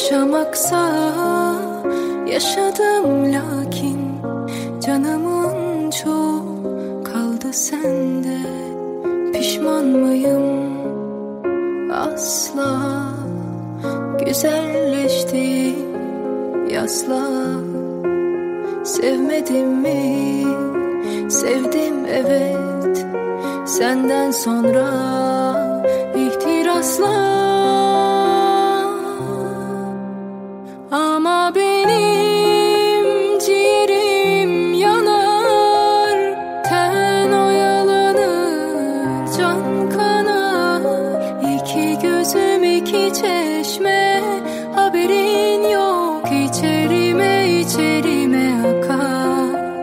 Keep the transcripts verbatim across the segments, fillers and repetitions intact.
Yaşamaksa yaşadım, lakin canımın çoğu kaldı sende. Pişman mıyım? Asla. Güzelleşti yasla. Sevmedim mi? Sevdim evet. Senden sonra ihtirasla. Ama benim ciğerim yanar, ten oyalanır, can kanar. İki gözüm iki çeşme, haberin yok, içerime içerime akar.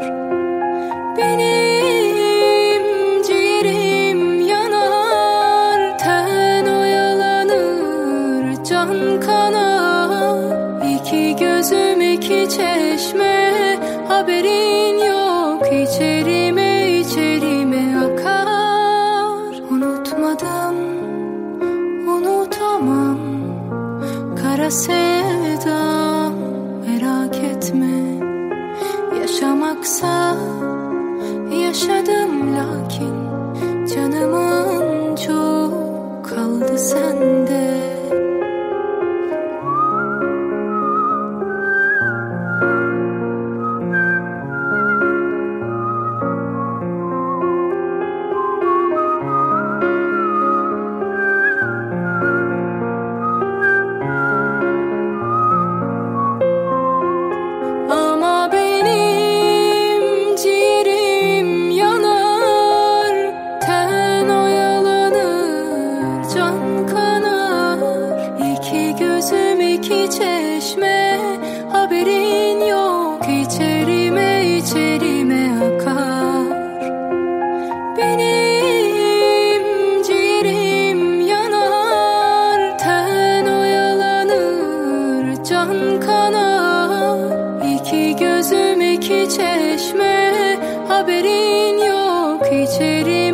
Benim ciğerim yanar, ten oyalanır, can kanar. İki gözüm iki çeşme, haberin yok, içerime içerime akar. Unutmadım, unutamam, kara sevdam, merak etme. Yaşamaksa yaşadım, lakin canımın çoğu kaldı sende. İki çeşme, haberin yok, içerime içerime akar. Benim ciğerim yanar, ten oyalanır, can kanar. İki gözüm iki çeşme, haberin yok, içerime